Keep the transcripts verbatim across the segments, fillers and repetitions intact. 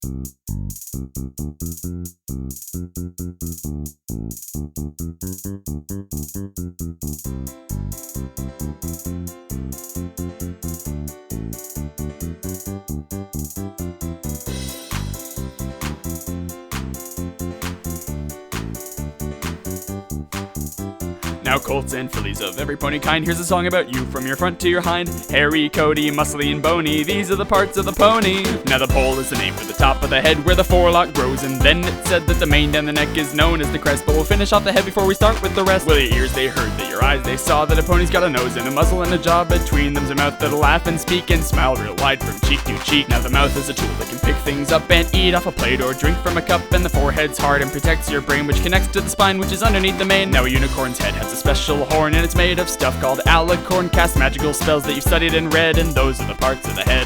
Now colts and fillies of every pony kind, here's a song about you from your front to your hind. Hairy, coaty, muscly, and bony, these are the parts of the pony. Now the poll is the name for the top of the head where the forelock grows, and then it said that the mane down the neck is known as the crest. But we'll finish off the head before we start with the rest. Well, your ears they heard, that your eyes they saw, that a pony's got a nose and a muzzle and a jaw. Between them's a mouth that'll laugh and speak and smile real wide from cheek to cheek. Now the mouth is a tool that can pick things up and eat off a plate or drink from a cup. And the forehead's hard and protects your brain, which connects to the spine, which is underneath the mane. Now a unicorn's head has a special horn, and it's made of stuff called alicorn. Cast magical spells that you've studied and read, and those are the parts of the head.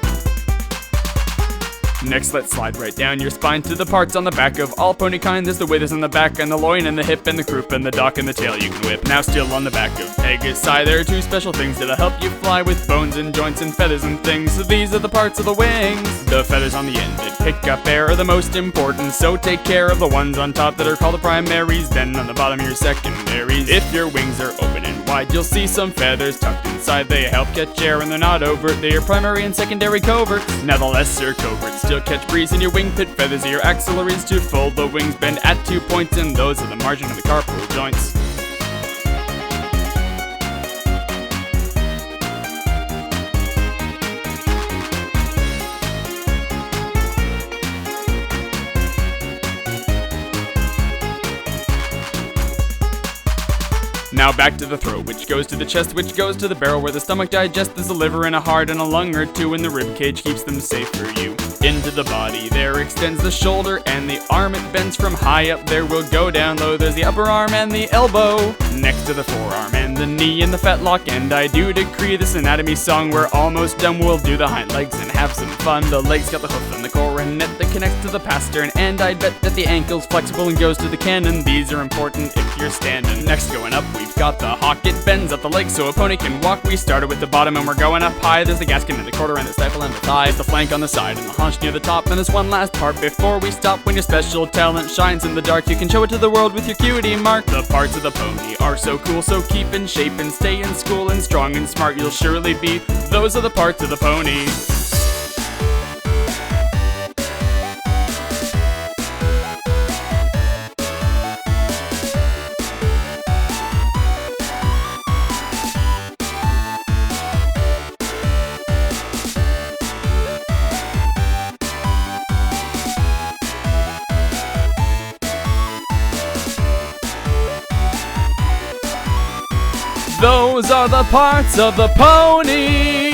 Next, let's slide right down your spine to the parts on the back of all pony kind. There's the withers on the back, and the loin, and the hip, and the croup, and the dock, and the tail you can whip. Now still on the back of Pegasi, there are two special things that'll help you fly, with bones and joints and feathers and things. So these are the parts of the wings. The feathers on the end that pick up air are the most important, so take care of the ones on top that are called the primaries. Then on the bottom your secondaries. If your wings are open and wide, you'll see some feathers tucked inside. They help catch air and they're not overt, they are primary and secondary coverts. Now the lesser coverts still catch breeze, and your wing pit feathers are your axillaries. To fold the wings bend at two points, and those are the margin of the carpal joints. Now back to the throat, which goes to the chest, which goes to the barrel where the stomach digests. There's a liver and a heart and a lung or two, and the rib cage keeps them safe for you. Into the body there extends the shoulder and the arm, it bends from high up there will go down low. There's the upper arm and the elbow, next to the forearm and the knee and the fetlock. And I do decree this anatomy song, we're almost done. We'll do the hind legs and have some fun. The legs got the hoof and the coronet that connects to the pastern, and I'd bet that the ankle's flexible and goes to the cannon. These are important if you're standing. Next going up we've got the hock, it bends up the leg so a pony can walk. We started with the bottom and we're going up high. There's the gaskin and the quarter and the stifle and the thigh, the flank on the side and the haunch near the top. And there's one last part before we stop. When your special talent shines in the dark, you can show it to the world with your cutie mark. The parts of the pony are so cool, so keep in shape and stay in school, and strong and smart you'll surely be. Those are the parts of the pony. Those are the parts of the pony.